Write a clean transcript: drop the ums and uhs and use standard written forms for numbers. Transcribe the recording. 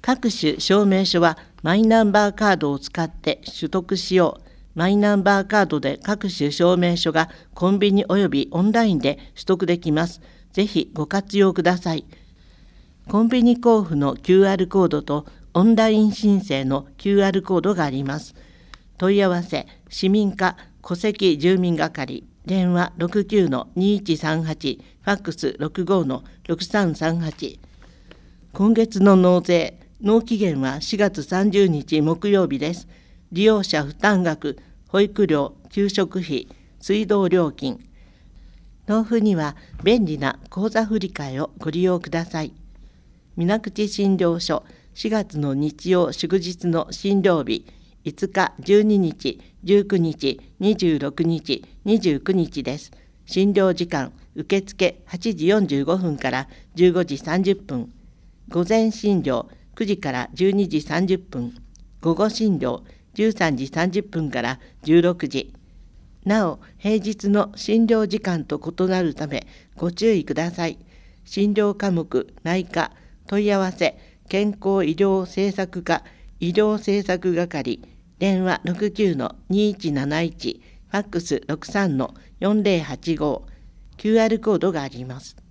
各種証明書はマイナンバーカードを使って取得しよう。マイナンバーカードで各種証明書がコンビニおよびオンラインで取得できます。ぜひご活用ください。コンビニ交付の QR コードとオンライン申請の QR コードがあります。問い合わせ、市民課戸籍住民係、電話 69-2138、ファックス 65-6338。今月の納税、納期限は4月30日木曜日です。利用者負担額、保育料、給食費、水道料金。納付には便利な口座振替をご利用ください。水口診療所、4月の日曜祝日の診療日、5日、12日、19日、26日、29日です。診療時間、受付8時45分から15時30分。午前診療、9時から12時30分。午後診療、13時30分から16時。なお、平日の診療時間と異なるためご注意ください。診療科目、内科、問い合わせ、健康医療政策課、医療政策係、電話 69-2171、ファックス 63-4085、QR コードがあります。